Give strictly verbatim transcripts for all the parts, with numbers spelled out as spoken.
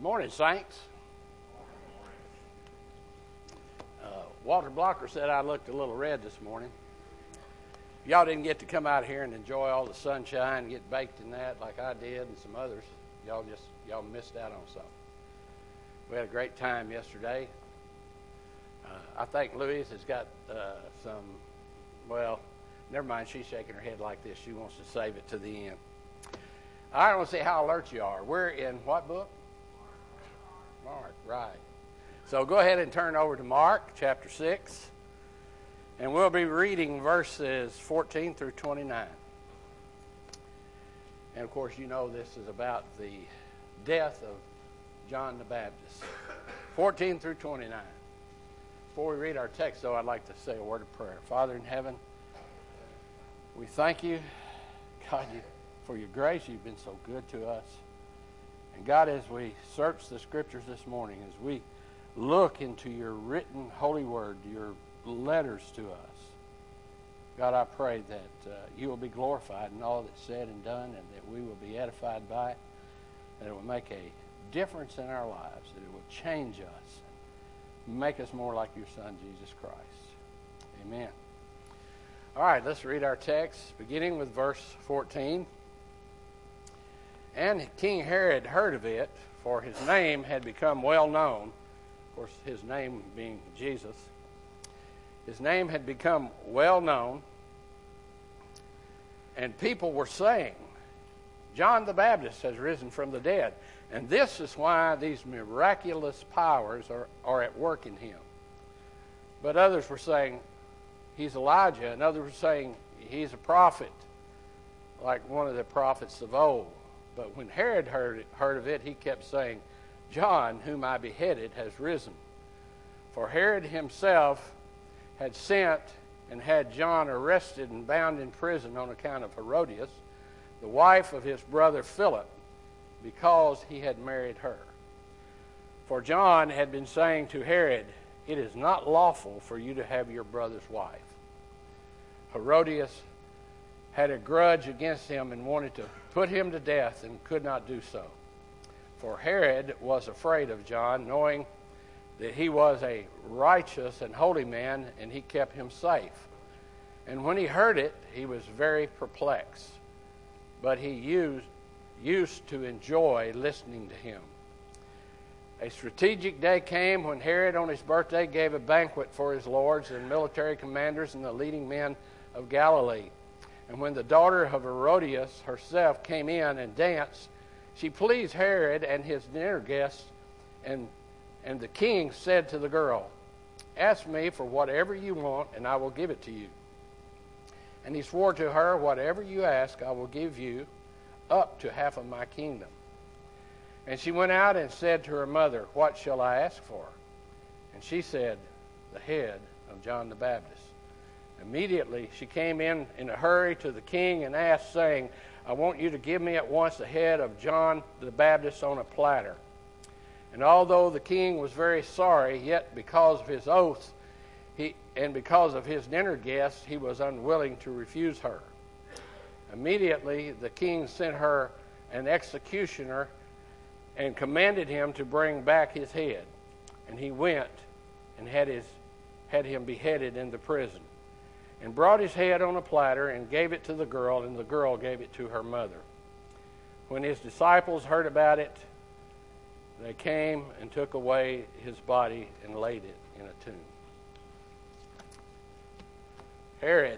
Good morning, saints. Uh, Walter Blocker said I looked a little red this morning. Y'all didn't get to come out here and enjoy all the sunshine and get baked in that like I did and some others. Y'all just, y'all missed out on something. We had a great time yesterday. Uh, I think Louise has got uh, some, well, never mind, she's shaking her head like this. She wants to save it to the end. I want to see how alert you are. We're in what book? Mark, right. So go ahead and turn over to Mark chapter six, and we'll be reading verses fourteen through twenty-nine. And of course, you know this is about the death of John the Baptist. fourteen through twenty-nine. Before we read our text, though, I'd like to say a word of prayer. Father in heaven, we thank you, God, you, for your grace. You've been so good to us. And God, as we search the scriptures this morning, as we look into your written holy word, your letters to us, God, I pray that uh, you will be glorified in all that's said and done, and that we will be edified by it, and it will make a difference in our lives, that it will change us, and make us more like your Son, Jesus Christ. Amen. All right, let's read our text, beginning with verse fourteen. And King Herod heard of it, for his name had become well known. Of course, his name being Jesus. His name had become well known. And people were saying, John the Baptist has risen from the dead. And this is why these miraculous powers are, are at work in him. But others were saying, he's Elijah. And others were saying, he's a prophet, like one of the prophets of old. But when Herod heard, heard of it, he kept saying, John, whom I beheaded, has risen. For Herod himself had sent and had John arrested and bound in prison on account of Herodias, the wife of his brother Philip, because he had married her. For John had been saying to Herod, it is not lawful for you to have your brother's wife. Herodias had a grudge against him and wanted to put him to death and could not do so. For Herod was afraid of John, knowing that he was a righteous and holy man, and he kept him safe. And when he heard it, he was very perplexed. But he used, used to enjoy listening to him. A strategic day came when Herod, on his birthday, gave a banquet for his lords and military commanders and the leading men of Galilee. And when the daughter of Herodias herself came in and danced, she pleased Herod and his dinner guests, and, and the king said to the girl, ask me for whatever you want, and I will give it to you. And he swore to her, whatever you ask, I will give you, up to half of my kingdom. And she went out and said to her mother, what shall I ask for? And she said, the head of John the Baptist. Immediately she came in in a hurry to the king and asked, saying, I want you to give me at once the head of John the Baptist on a platter. And although the king was very sorry, yet because of his oaths he, and because of his dinner guests, he was unwilling to refuse her. Immediately the king sent her an executioner and commanded him to bring back his head. And he went and had, his, had him beheaded in the prison, and brought his head on a platter and gave it to the girl, and the girl gave it to her mother. When his disciples heard about it, they came and took away his body and laid it in a tomb. Herod,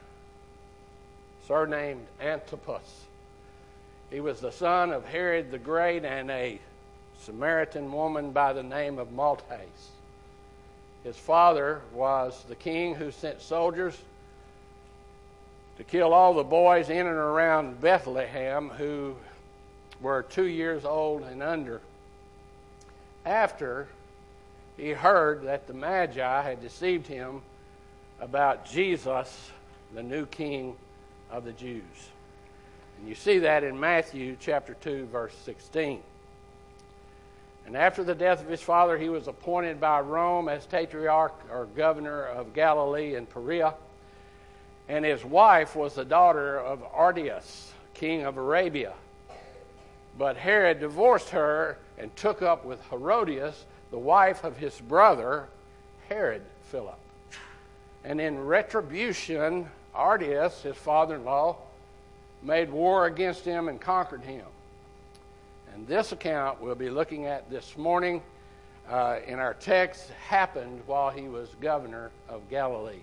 surnamed Antipas, he was the son of Herod the Great and a Samaritan woman by the name of Maltese. His father was the king who sent soldiers to kill all the boys in and around Bethlehem who were two years old and under. After he heard that the Magi had deceived him about Jesus, the new king of the Jews. And you see that in Matthew chapter two, verse sixteen. And after the death of his father, he was appointed by Rome as tetrarch or governor of Galilee and Perea. And his wife was the daughter of Artius, king of Arabia. But Herod divorced her and took up with Herodias, the wife of his brother, Herod Philip. And in retribution, Artius, his father-in-law, made war against him and conquered him. And this account we'll be looking at this morning uh, in our text happened while he was governor of Galilee.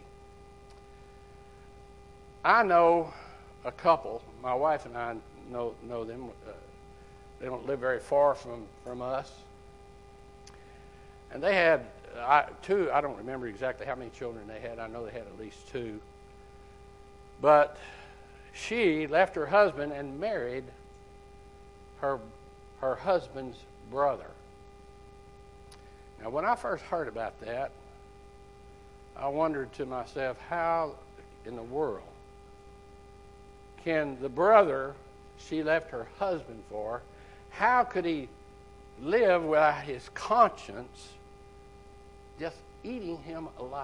I know a couple, my wife and I know know them. Uh, they don't live very far from, from us. And they had I, two, I don't remember exactly how many children they had. I know they had at least two. But she left her husband and married her, her husband's brother. Now, when I first heard about that, I wondered to myself, how in the world can the brother she left her husband for, how could he live without his conscience just eating him alive?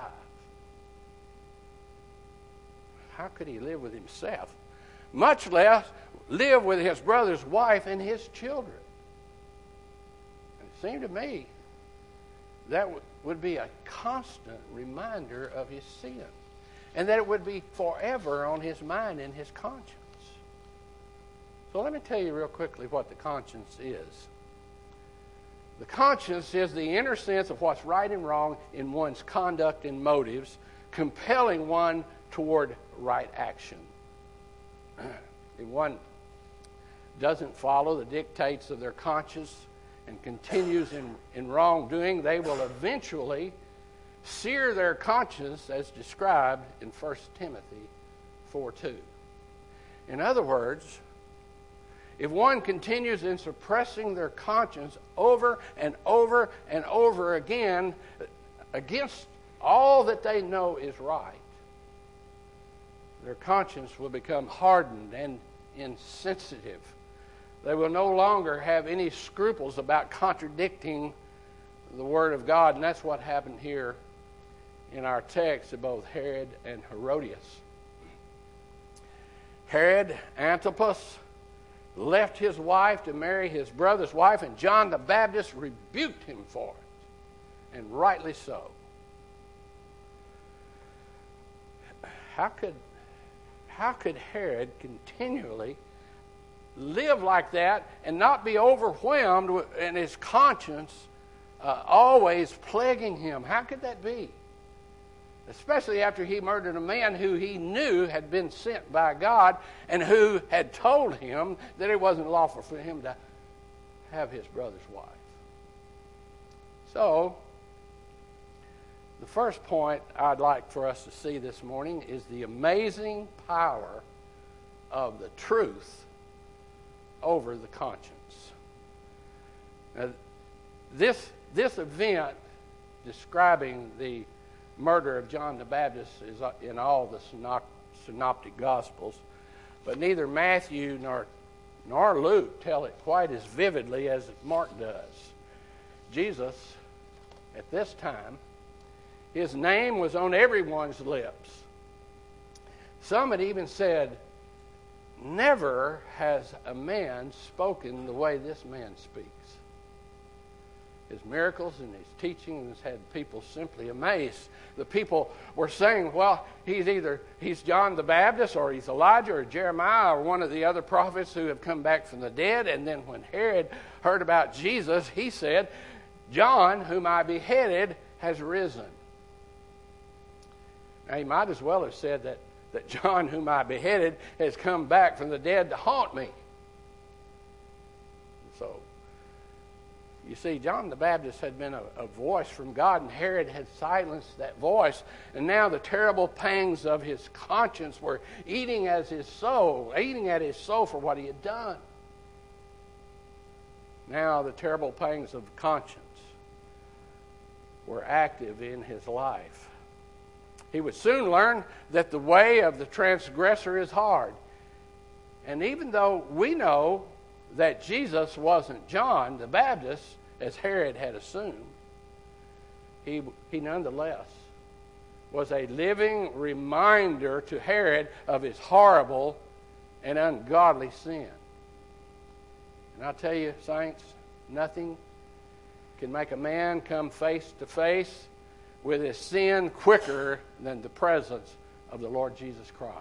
How could he live with himself? Much less live with his brother's wife and his children. And it seemed to me that w- would be a constant reminder of his sin, and that it would be forever on his mind and his conscience. So let me tell you real quickly what the conscience is. The conscience is the inner sense of what's right and wrong in one's conduct and motives, compelling one toward right action. If one doesn't follow the dictates of their conscience and continues in, in wrongdoing, they will eventually sear their conscience as described in First Timothy four two. In other words, if one continues in suppressing their conscience over and over and over again against all that they know is right, their conscience will become hardened and insensitive. They will no longer have any scruples about contradicting the Word of God, and that's what happened here in our text of both Herod and Herodias. Herod Antipas left his wife to marry his brother's wife, and John the Baptist rebuked him for it, and rightly so. How could, how could Herod continually live like that and not be overwhelmed with, and his conscience uh, always plaguing him? How could that be? Especially after he murdered a man who he knew had been sent by God and who had told him that it wasn't lawful for him to have his brother's wife. So, the first point I'd like for us to see this morning is the amazing power of the truth over the conscience. Now, this, this event describing the murder of John the Baptist is in all the synoptic Gospels, but neither Matthew nor, nor Luke tell it quite as vividly as Mark does. Jesus, at this time, his name was on everyone's lips. Some had even said, never has a man spoken the way this man speaks. His miracles and his teachings had people simply amazed. The people were saying, well, he's either he's John the Baptist, or he's Elijah, or Jeremiah, or one of the other prophets who have come back from the dead. And then when Herod heard about Jesus, he said, John, whom I beheaded, has risen. Now, he might as well have said that, that John, whom I beheaded, has come back from the dead to haunt me. So, you see, John the Baptist had been a, a voice from God, and Herod had silenced that voice. And now the terrible pangs of his conscience were eating at his soul, eating at his soul for what he had done. Now the terrible pangs of conscience were active in his life. He would soon learn that the way of the transgressor is hard. And even though we know that Jesus wasn't John the Baptist, as Herod had assumed, he, he nonetheless was a living reminder to Herod of his horrible and ungodly sin. And I'll tell you, saints, nothing can make a man come face to face with his sin quicker than the presence of the Lord Jesus Christ.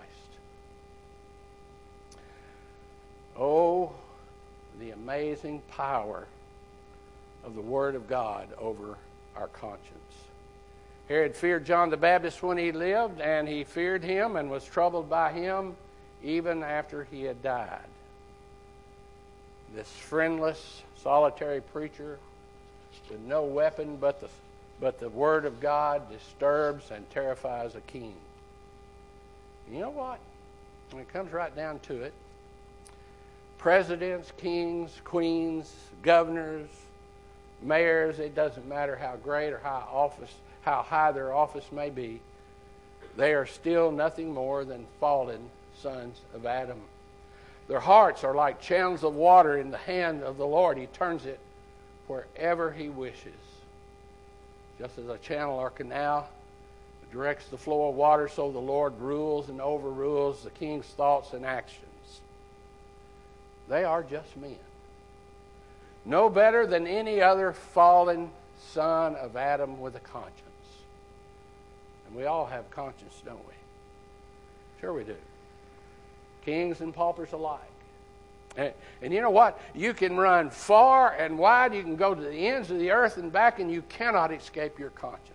Oh, the amazing power of the Word of God over our conscience. Herod feared John the Baptist when he lived, and he feared him and was troubled by him even after he had died. This friendless, solitary preacher with no weapon but the, but the Word of God disturbs and terrifies a king. You know what? When it comes right down to it, presidents, kings, queens, governors, mayors, it doesn't matter how great or how office, how high their office may be, they are still nothing more than fallen sons of Adam. Their hearts are like channels of water in the hand of the Lord. He turns it wherever He wishes. Just as a channel or canal directs the flow of water, so the Lord rules and overrules the king's thoughts and actions. They are just men. No better than any other fallen son of Adam with a conscience. And we all have conscience, don't we? Sure we do. Kings and paupers alike. And, and you know what? You can run far and wide. You can go to the ends of the earth and back, and you cannot escape your conscience.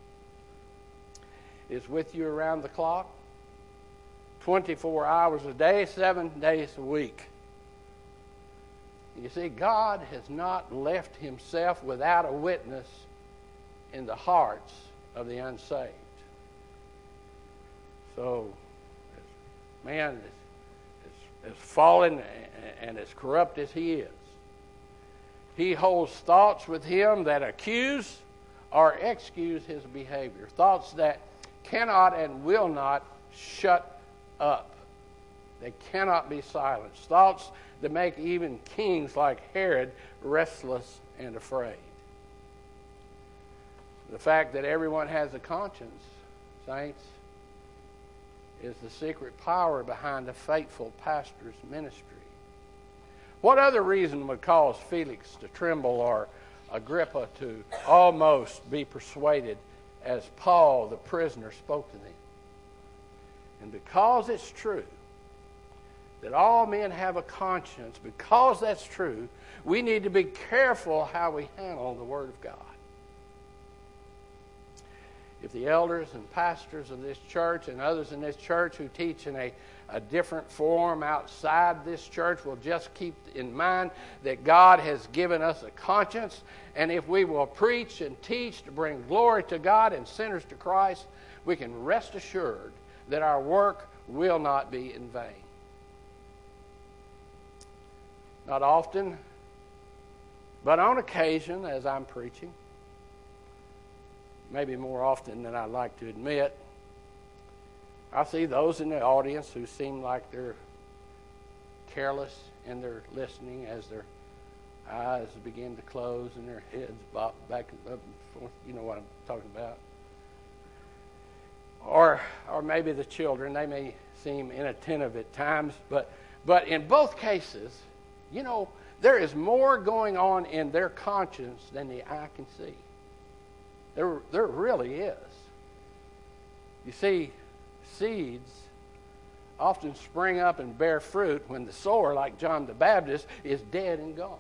It's with you around the clock, twenty-four hours a day, seven days a week. You see, God has not left Himself without a witness in the hearts of the unsaved. So, man, as, as fallen and as corrupt as he is, he holds thoughts with him that accuse or excuse his behavior. Thoughts that cannot and will not shut up. They cannot be silenced. Thoughts that make even kings like Herod restless and afraid. The fact that everyone has a conscience, saints, is the secret power behind a faithful pastor's ministry. What other reason would cause Felix to tremble or Agrippa to almost be persuaded as Paul, the prisoner, spoke to them? And because it's true that all men have a conscience, because that's true, we need to be careful how we handle the Word of God. If the elders and pastors of this church and others in this church who teach in a, a different form outside this church will just keep in mind that God has given us a conscience, and if we will preach and teach to bring glory to God and sinners to Christ, we can rest assured that our work will not be in vain. Not often, but on occasion, as I'm preaching, maybe more often than I'd like to admit, I see those in the audience who seem like they're careless in their listening as their eyes begin to close and their heads bop back and up and forth. You know what I'm talking about. Or, or maybe the children, they may seem inattentive at times, but, but in both cases, you know, there is more going on in their conscience than the eye can see. There, there really is. You see, seeds often spring up and bear fruit when the sower, like John the Baptist, is dead and gone.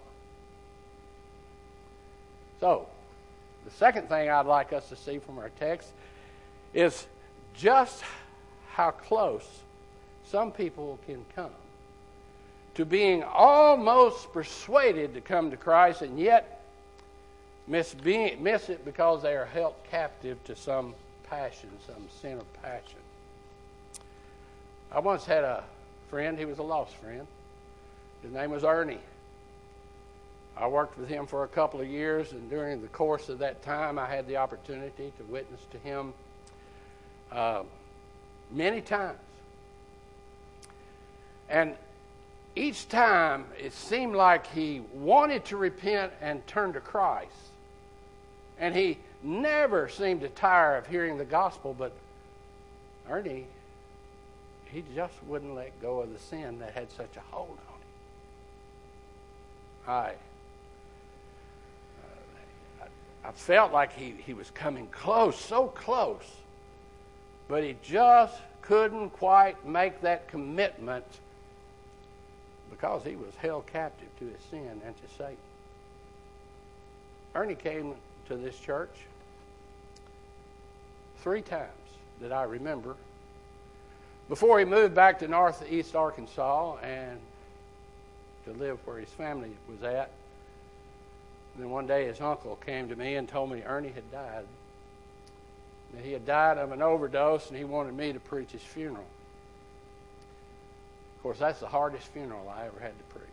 So, the second thing I'd like us to see from our text is just how close some people can come to being almost persuaded to come to Christ and yet miss, being, miss it because they are held captive to some passion, some sin of passion. I once had a friend, he was a lost friend. His name was Ernie. I worked with him for a couple of years, and during the course of that time, I had the opportunity to witness to him uh, many times. And each time, it seemed like he wanted to repent and turn to Christ. And he never seemed to tire of hearing the gospel, but Ernie, he just wouldn't let go of the sin that had such a hold on him. I, uh, I, I felt like he, he was coming close, so close, but he just couldn't quite make that commitment because he was held captive to his sin and to Satan. Ernie came to this church three times that I remember before he moved back to northeast Arkansas and to live where his family was at. And then one day his uncle came to me and told me Ernie had died. That he had died of an overdose, and he wanted me to preach his funeral. Of course, that's the hardest funeral I ever had to preach.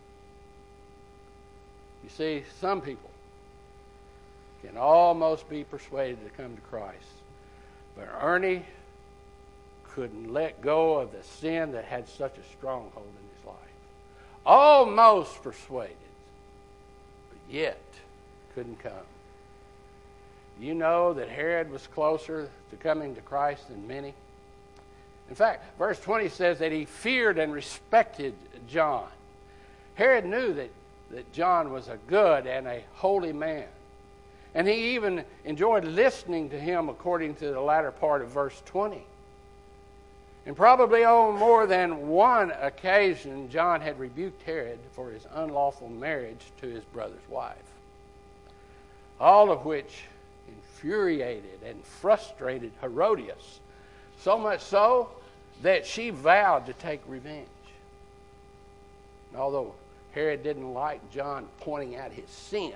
You see, some people can almost be persuaded to come to Christ, but Ernie couldn't let go of the sin that had such a stronghold in his life. Almost persuaded, but yet couldn't come. You know that Herod was closer to coming to Christ than many. In fact, verse twenty says that he feared and respected John. Herod knew that, that John was a good and a holy man. And he even enjoyed listening to him according to the latter part of verse twenty. And probably on more than one occasion, John had rebuked Herod for his unlawful marriage to his brother's wife. All of which infuriated and frustrated Herodias, so much so that she vowed to take revenge. And although Herod didn't like John pointing out his sin,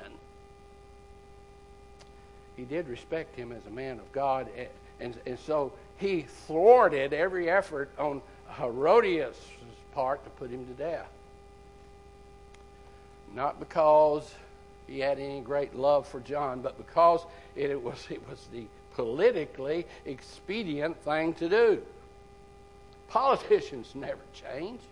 he did respect him as a man of God, and, and, and so he thwarted every effort on Herodias' part to put him to death. Not because he had any great love for John, but because it, it was it was the politically expedient thing to do. Politicians never change.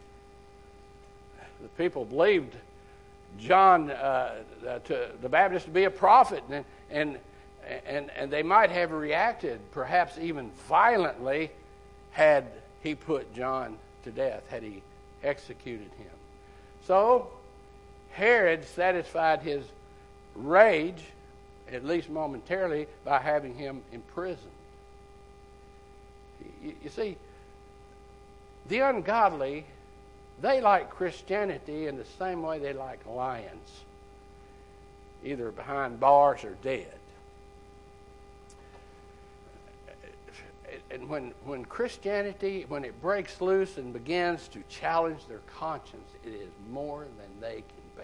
The people believed John uh, uh, to the Baptist to be a prophet, and and and and they might have reacted, perhaps even violently, had he put John to death, had he executed him. So Herod satisfied his rage, at least momentarily, by having him imprisoned. You, you see, the ungodly, they like Christianity in the same way they like lions, either behind bars or dead. And when, when Christianity, when it breaks loose and begins to challenge their conscience, it is more than they can bear.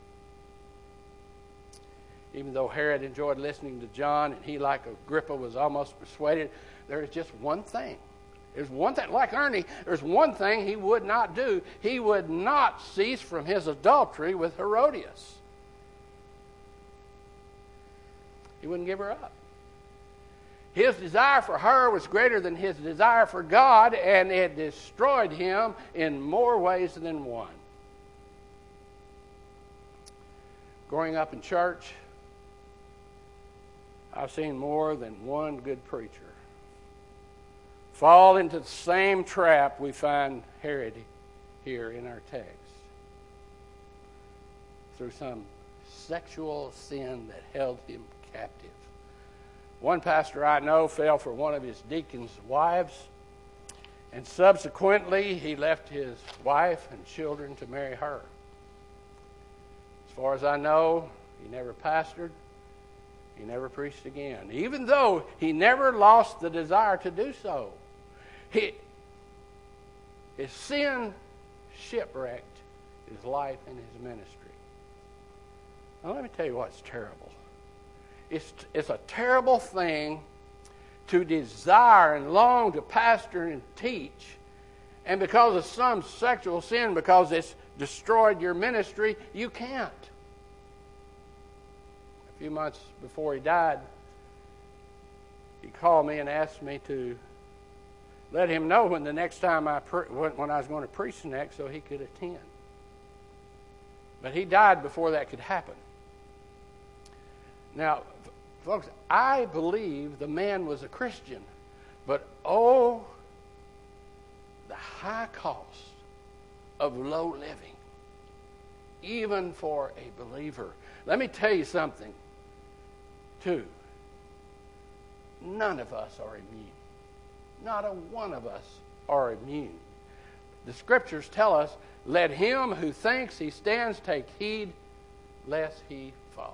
Even though Herod enjoyed listening to John, and he, like Agrippa, was almost persuaded, there is just one thing. There's one thing, like Ernie, there's one thing he would not do. He would not cease from his adultery with Herodias. He wouldn't give her up. His desire for her was greater than his desire for God, and it destroyed him in more ways than one. Growing up in church, I've seen more than one good preacher fall into the same trap we find Herod here in our text, through some sexual sin that held him captive. One pastor I know fell for one of his deacon's wives, and subsequently he left his wife and children to marry her. As far as I know, he never pastored. He never preached again, even though he never lost the desire to do so. He, his sin shipwrecked his life and his ministry. Now let me tell you what's terrible. It's, it's a terrible thing to desire and long to pastor and teach, and because of some sexual sin, because it's destroyed your ministry, you can't. A few months before he died, he called me and asked me to let him know when the next time I pre- when I was going to preach next, so he could attend. But he died before that could happen. Now, folks, I believe the man was a Christian, but oh, the high cost of low living. even for a believer. Let me tell you something, too. None of us are immune. Not a one of us are immune. The Scriptures tell us, let him who thinks he stands take heed lest he falls.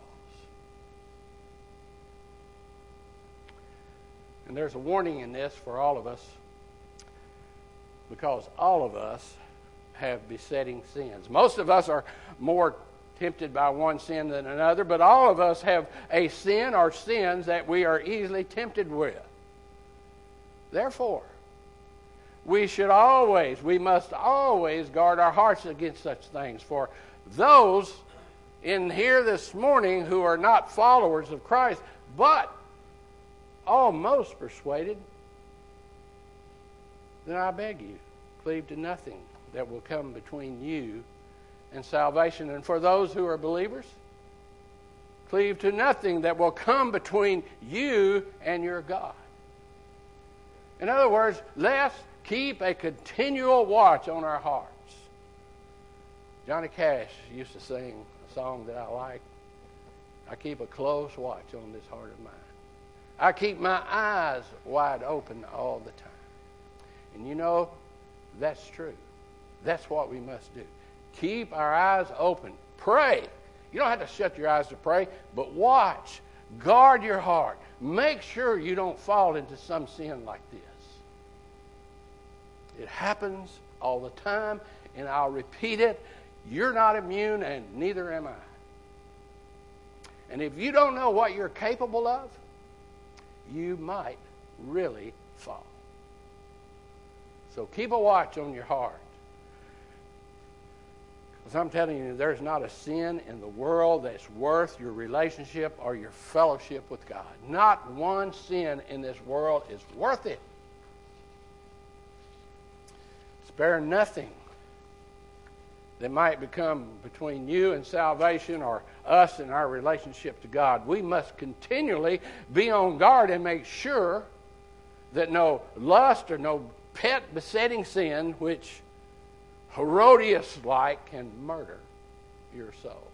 And there's a warning in this for all of us, because all of us have besetting sins. Most of us are more tempted by one sin than another, but all of us have a sin or sins that we are easily tempted with. Therefore, we should always, we must always guard our hearts against such things. For those in here this morning who are not followers of Christ, but almost persuaded, then I beg you, cleave to nothing that will come between you and salvation. And for those who are believers, cleave to nothing that will come between you and your God. In other words, let's keep a continual watch on our hearts. Johnny Cash used to sing a song that I like. I keep a close watch on this heart of mine. I keep my eyes wide open all the time. And you know, that's true. That's what we must do. Keep our eyes open. Pray. You don't have to shut your eyes to pray, but watch. Guard your heart. Make sure you don't fall into some sin like this. It happens all the time, and I'll repeat it. You're not immune, and neither am I. And if you don't know what you're capable of, you might really fall. So keep a watch on your heart. Because I'm telling you, there's not a sin in the world that's worth your relationship or your fellowship with God. Not one sin in this world is worth it. Spare nothing that might become between you and salvation or us and our relationship to God. We must continually be on guard and make sure that no lust or no pet besetting sin, which Herodias-like, can murder your soul.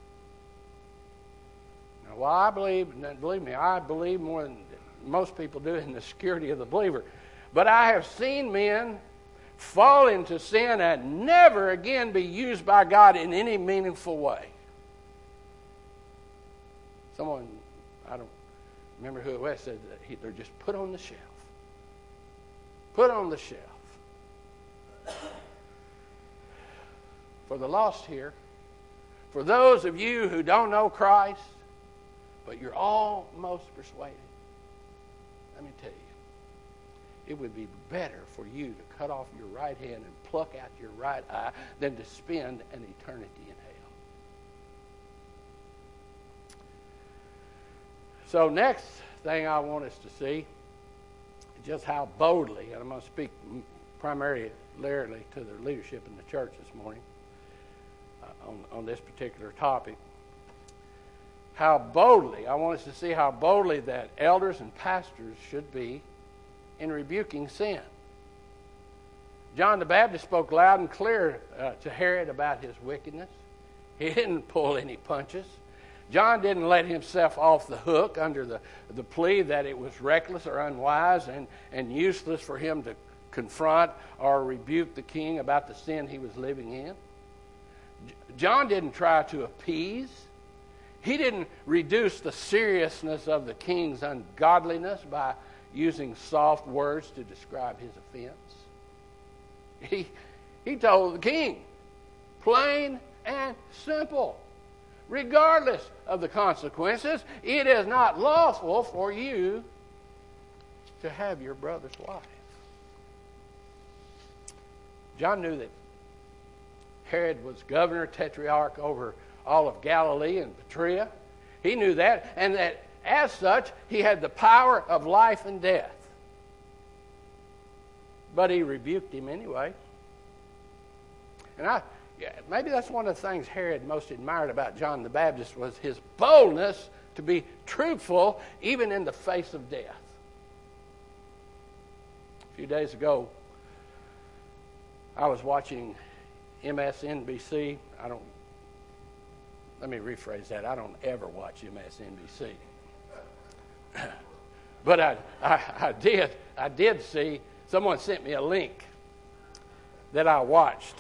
Now, well, I believe, believe me, I believe more than most people do in the security of the believer. But I have seen men fall into sin and never again be used by God in any meaningful way. Someone, I don't remember who it was, said that he, they're just put on the shelf. Put on the shelf. For the lost here, for those of you who don't know Christ, but you're almost persuaded, let me tell you, it would be better for you to cut off your right hand and pluck out your right eye than to spend an eternity in hell. So next thing I want us to see is just how boldly, and I'm going to speak primarily to the leadership in the church this morning uh, on, on this particular topic, how boldly, I want us to see how boldly that elders and pastors should be in rebuking sin. John the Baptist spoke loud and clear uh, to Herod about his wickedness. He didn't pull any punches. John didn't let himself off the hook under the, the plea that it was reckless or unwise and, and useless for him to confront or rebuke the king about the sin he was living in. John didn't try to appease. He didn't reduce the seriousness of the king's ungodliness by using soft words to describe his offense. He, he told the king, plain and simple, regardless of the consequences, it is not lawful for you to have your brother's wife. John knew that Herod was governor, tetrarch over all of Galilee and Petraea. He knew that, and that as such, he had the power of life and death. But he rebuked him anyway. And I, yeah, maybe that's one of the things Herod most admired about John the Baptist was his boldness to be truthful even in the face of death. A few days ago, I was watching M S N B C. I don't let me rephrase that. I don't ever watch M S N B C. But I, I, I did, I did see, someone sent me a link that I watched.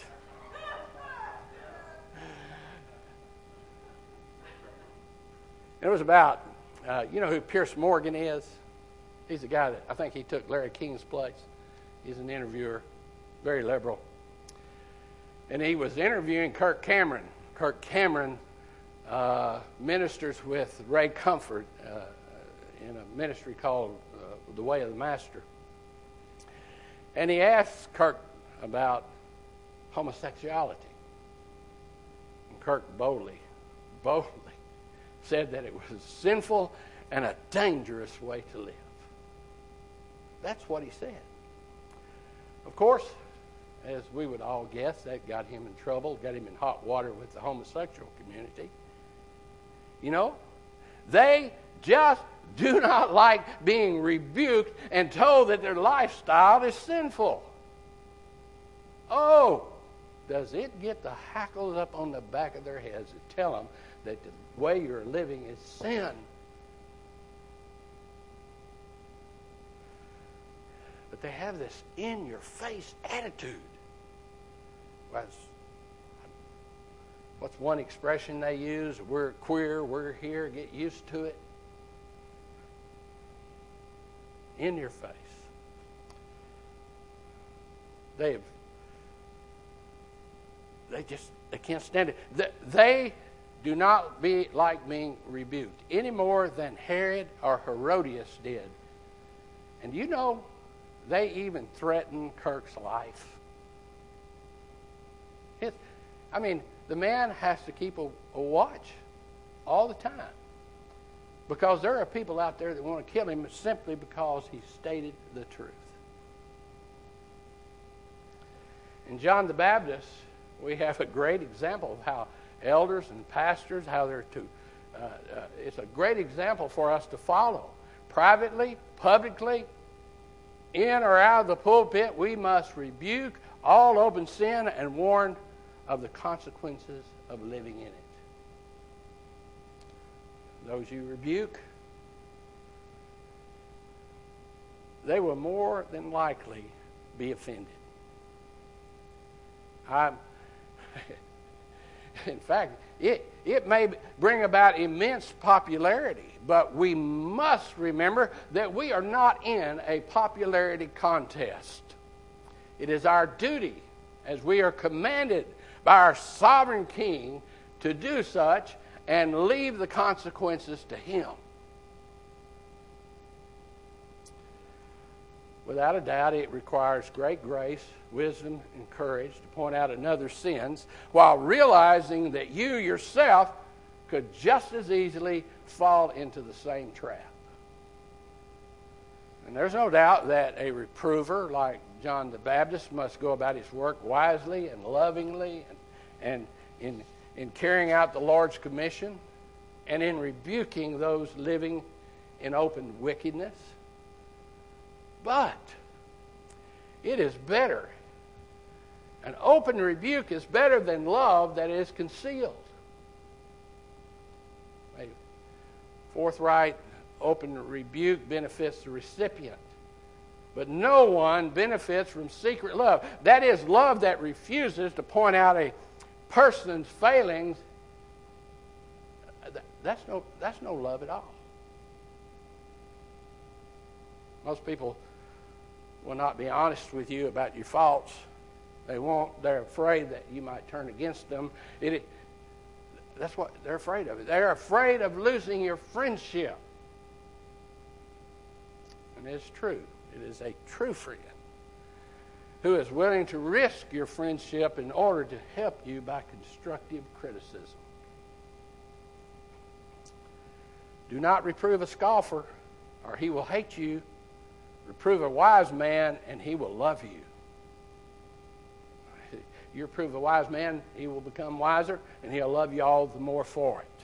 It was about, uh, you know who Pierce Morgan is? He's the guy that, I think he took Larry King's place. He's an interviewer, very liberal. And he was interviewing Kirk Cameron. Kirk Cameron uh, ministers with Ray Comfort uh, in a ministry called uh, The Way of the Master. And he asked Kirk about homosexuality. And Kirk boldly, boldly said that it was sinful and a dangerous way to live. That's what he said. Of course, as we would all guess, that got him in trouble, got him in hot water with the homosexual community. You know, they just do not like being rebuked and told that their lifestyle is sinful. Oh, does it get the hackles up on the back of their heads to tell them that the way you're living is sin? But they have this in-your-face attitude. What's one expression they use? We're queer, we're here, get used to it. In your face. They've, they just, they can't stand it. They do not be like being rebuked any more than Herod or Herodias did. And you know, they even threatened Kirk's life. His, I mean, the man has to keep a, a watch all the time. Because there are people out there that want to kill him simply because he stated the truth. In John the Baptist, we have a great example of how elders and pastors, how they're to, uh, uh, it's a great example for us to follow. Privately, publicly, in or out of the pulpit, we must rebuke all open sin and warn of the consequences of living in it. Those you rebuke, they will more than likely be offended. I'm, in fact, it, it may bring about immense popularity, but we must remember that we are not in a popularity contest. It is our duty, as we are commanded by our sovereign King, to do such and leave the consequences to him. Without a doubt, it requires great grace, wisdom, and courage to point out another's sins while realizing that you yourself could just as easily fall into the same trap. And there's no doubt that a reprover like John the Baptist must go about his work wisely and lovingly and, and in, in carrying out the Lord's commission and in rebuking those living in open wickedness. But it is better. An open rebuke is better than love that is concealed. A forthright, open rebuke benefits the recipient. But no one benefits from secret love. That is love that refuses to point out a person's failings. That's no, that's no love at all. Most people will not be honest with you about your faults. They won't. They're afraid that you might turn against them. It, that's what they're afraid of. They're afraid of losing your friendship. And it's true. It is a true friend who is willing to risk your friendship in order to help you by constructive criticism. Do not reprove a scoffer, or he will hate you. Reprove a wise man, and he will love you. You reprove a wise man, he will become wiser, and he'll love you all the more for it.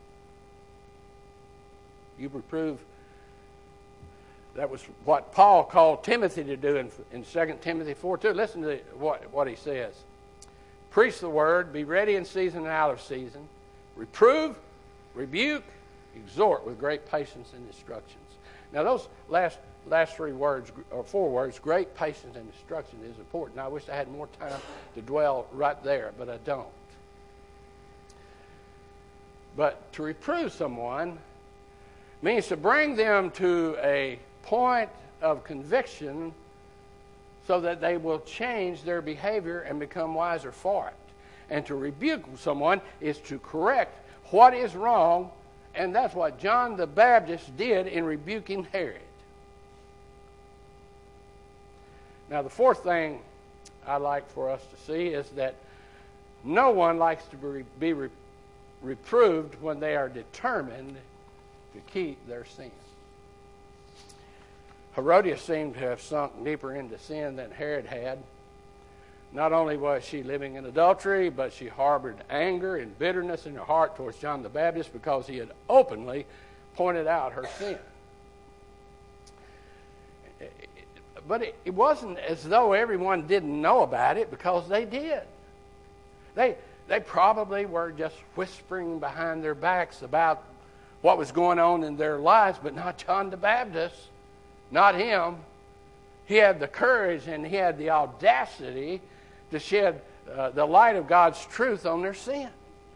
You reprove. That was what Paul called Timothy to do in, in Second Timothy four two. Listen to what, what he says. Preach the word, be ready in season and out of season. reprove, rebuke, exhort with great patience and instructions. Now those last last three words, or four words, great patience and instruction, is important. I wish I had more time to dwell right there, but I don't. But to reprove someone means to bring them to a point of conviction so that they will change their behavior and become wiser for it. And to rebuke someone is to correct what is wrong, and that's what John the Baptist did in rebuking Herod. Now, the fourth thing I'd like for us to see is that no one likes to be, be re, reproved when they are determined to keep their sin. Herodias seemed to have sunk deeper into sin than Herod had. Not only was she living in adultery, but she harbored anger and bitterness in her heart towards John the Baptist because he had openly pointed out her sin. But it, it wasn't as though everyone didn't know about it, because they did. They, they probably were just whispering behind their backs about what was going on in their lives, but not John the Baptist, not him. He had the courage and he had the audacity to shed uh, the light of God's truth on their sin.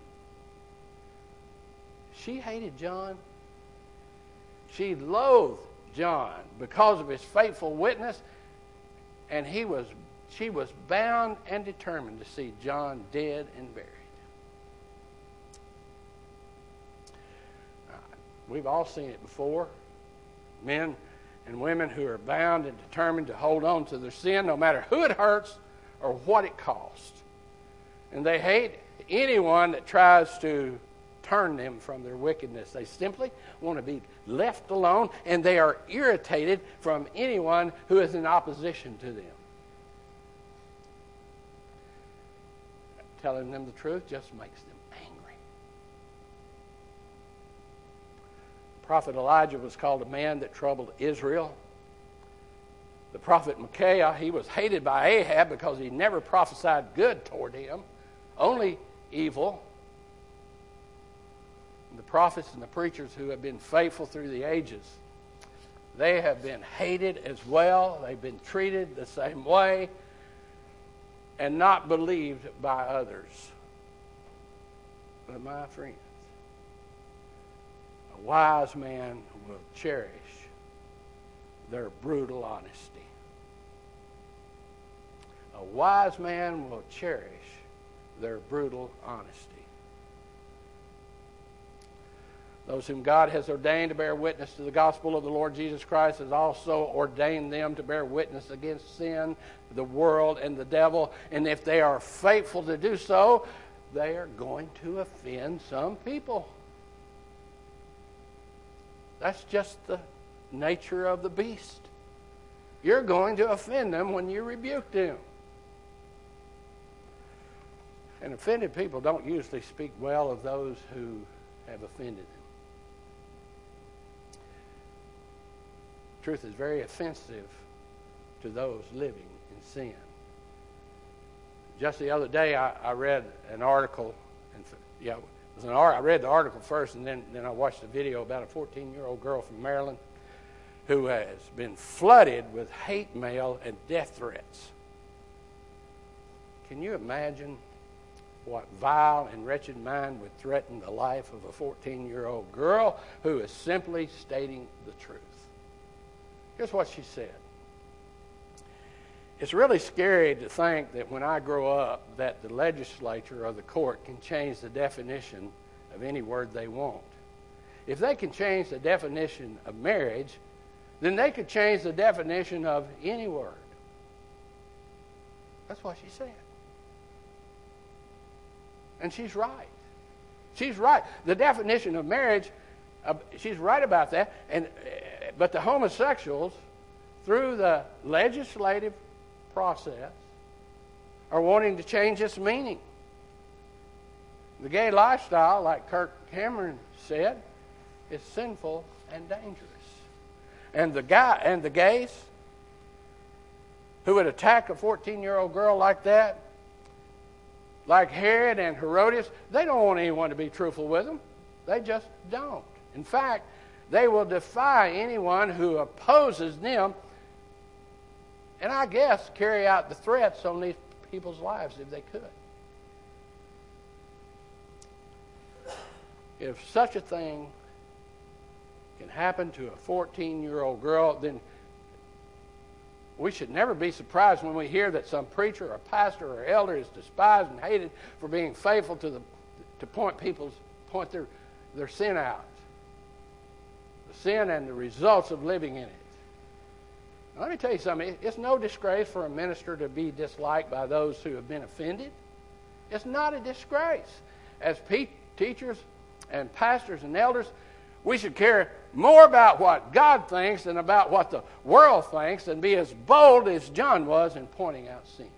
She hated John. She loathed John because of his faithful witness, and he was, she was bound and determined to see John dead and buried. Uh, we've all seen it before. Men and women who are bound and determined to hold on to their sin no matter who it hurts or what it costs. And they hate anyone that tries to turn them from their wickedness. They simply want to be left alone, and they are irritated from anyone who is in opposition to them. Telling them the truth just makes them angry. Prophet Elijah was called a man that troubled Israel. The prophet Micaiah, he was hated by Ahab because he never prophesied good toward him, only evil. The prophets and the preachers who have been faithful through the ages, they have been hated as well. They've been treated the same way and not believed by others. But my friends, a wise man will cherish their brutal honesty. A wise man will cherish their brutal honesty. Those whom God has ordained to bear witness to the gospel of the Lord Jesus Christ has also ordained them to bear witness against sin, the world, and the devil. And if they are faithful to do so, they are going to offend some people. That's just the nature of the beast. You're going to offend them when you rebuke them. And offended people don't usually speak well of those who have offended them. Truth is very offensive to those living in sin. Just the other day, I, I read an article, and yeah, it was an art, I read the article first, and then, then I watched a video about a fourteen-year-old girl from Maryland who has been flooded with hate mail and death threats. Can you imagine what vile and wretched mind would threaten the life of a fourteen-year-old girl who is simply stating the truth? Here's what she said. It's really scary to think that when I grow up that the legislature or the court can change the definition of any word they want. If they can change the definition of marriage, then they could change the definition of any word. That's what she said. And she's right. She's right. The definition of marriage, uh, she's right about that. And uh, but the homosexuals, through the legislative process, are wanting to change its meaning. The gay lifestyle, like Kirk Cameron said, is sinful and dangerous. And the guy and the gays who would attack a fourteen-year-old girl like that like Herod and Herodias, they don't want anyone to be truthful with them. They just don't. In fact, they will defy anyone who opposes them, and I guess carry out the threats on these people's lives if they could. If such a thing can happen to a fourteen-year-old girl, then we should never be surprised when we hear that some preacher or pastor or elder is despised and hated for being faithful to the to point people's point their their sin out, the sin and the results of living in it. Now, let me tell you something. It's no disgrace for a minister to be disliked by those who have been offended. It's not a disgrace. As pe- teachers and pastors and elders, we should care more about what God thinks than about what the world thinks, and be as bold as John was in pointing out sin.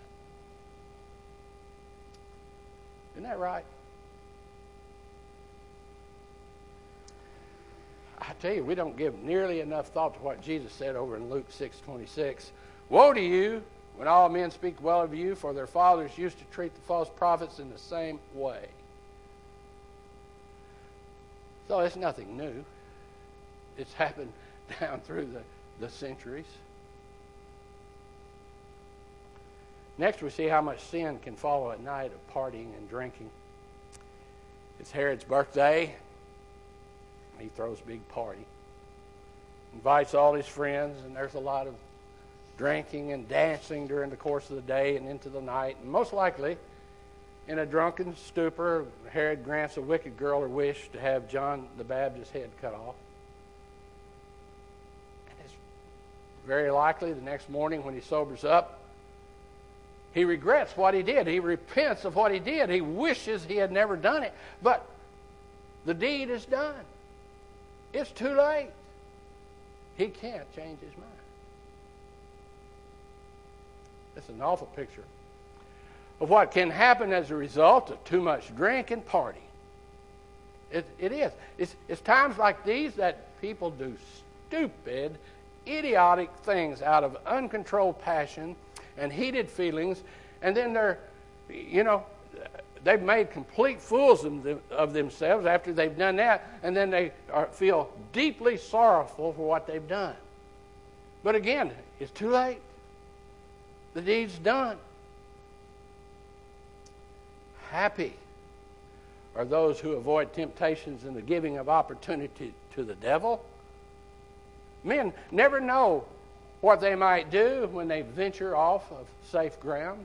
Isn't that right? I tell you, we don't give nearly enough thought to what Jesus said over in Luke six twenty-six. Woe to you when all men speak well of you, for their fathers used to treat the false prophets in the same way. So it's nothing new. It's happened down through the, the centuries. Next, we see how much sin can follow a night of partying and drinking. It's Herod's birthday. He throws a big party. Invites all his friends, and there's a lot of drinking and dancing during the course of the day and into the night. And most likely, in a drunken stupor, Herod grants a wicked girl her wish to have John the Baptist's head cut off. And it's very likely the next morning when he sobers up, he regrets what he did. He repents of what he did. He wishes he had never done it. But the deed is done. It's too late. He can't change his mind. It's an awful picture of what can happen as a result of too much drink and party. It, it is. It's, it's times like these that people do stupid, idiotic things out of uncontrolled passion and heated feelings, and then they're, you know, they've made complete fools of, them, of themselves after they've done that, and then they are, feel deeply sorrowful for what they've done. But again, it's too late. The deed's done. Happy are those who avoid temptations and the giving of opportunity to the devil. Men never know what they might do when they venture off of safe ground.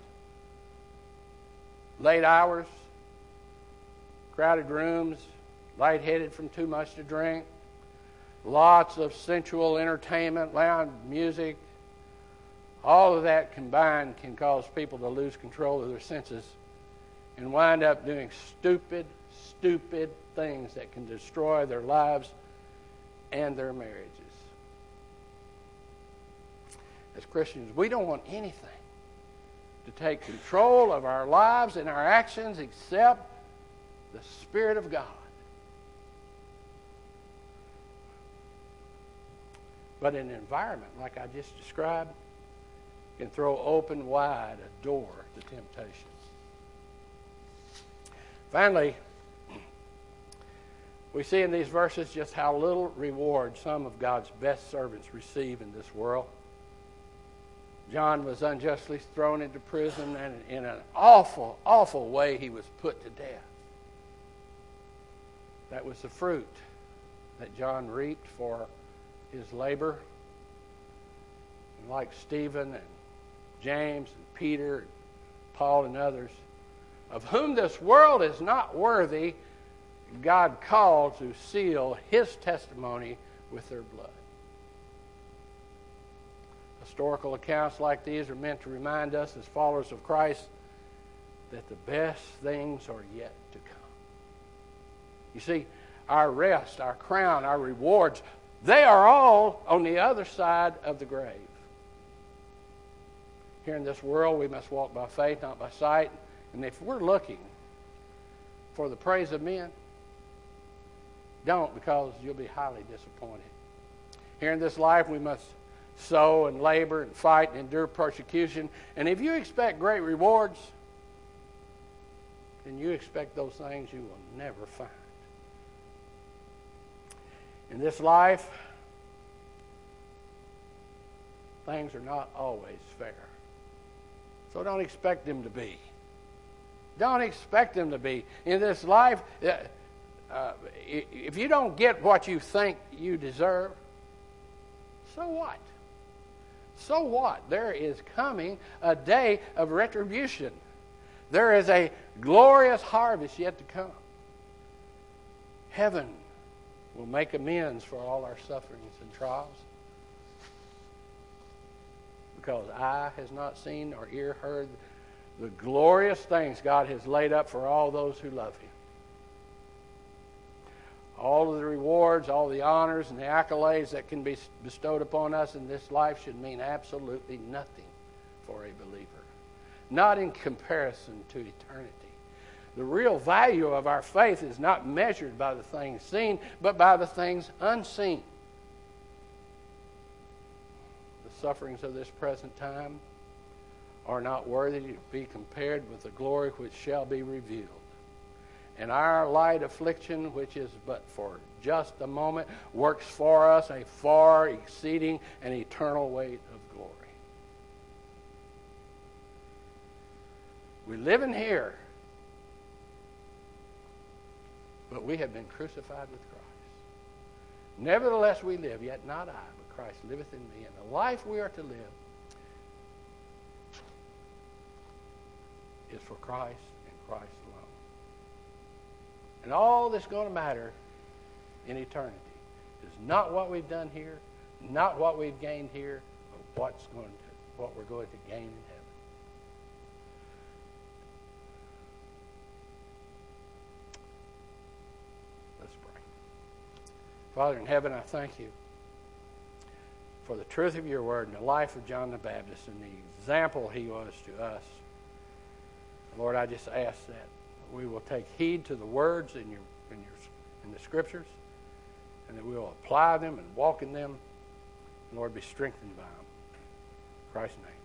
Late hours, crowded rooms, lightheaded from too much to drink, lots of sensual entertainment, loud music. All of that combined can cause people to lose control of their senses and wind up doing stupid, stupid things that can destroy their lives and their marriages. As Christians, we don't want anything to take control of our lives and our actions except the Spirit of God. But an environment like I just described can throw open wide a door to temptation. Finally, we see in these verses just how little reward some of God's best servants receive in this world. John was unjustly thrown into prison, and in an awful, awful way he was put to death. That was the fruit that John reaped for his labor. And like Stephen and James and Peter and Paul and others, of whom this world is not worthy, God called to seal his testimony with their blood. Historical accounts like these are meant to remind us as followers of Christ that the best things are yet to come. You see, our rest, our crown, our rewards, they are all on the other side of the grave. Here in this world, we must walk by faith, not by sight. And if we're looking for the praise of men, don't, because you'll be highly disappointed. Here in this life, we must sow and labor and fight and endure persecution. And if you expect great rewards, then you expect those things you will never find. In this life, things are not always fair. So don't expect them to be. Don't expect them to be. In this life, uh, if you don't get what you think you deserve, so what? So what? There is coming a day of retribution. There is a glorious harvest yet to come. Heaven will make amends for all our sufferings and trials. Because eye has not seen or ear heard the glorious things God has laid up for all those who love Him. All of the rewards, all the honors and the accolades that can be bestowed upon us in this life should mean absolutely nothing for a believer. Not in comparison to eternity. The real value of our faith is not measured by the things seen, but by the things unseen. The sufferings of this present time are not worthy to be compared with the glory which shall be revealed. And our light affliction, which is but for just a moment, works for us a far exceeding and eternal weight of glory. We live in here, but we have been crucified with Christ. Nevertheless we live, yet not I, but Christ liveth in me. And the life we are to live is for Christ and Christ alone. And all that's going to matter in eternity is not what we've done here, not what we've gained here, but what's going to, what we're going to gain in heaven. Let's pray. Father in heaven, I thank you for the truth of your word and the life of John the Baptist and the example he was to us. Lord, I just ask that we will take heed to the words in your in your in the scriptures, and that we will apply them and walk in them. And Lord, be strengthened by them. In Christ's name.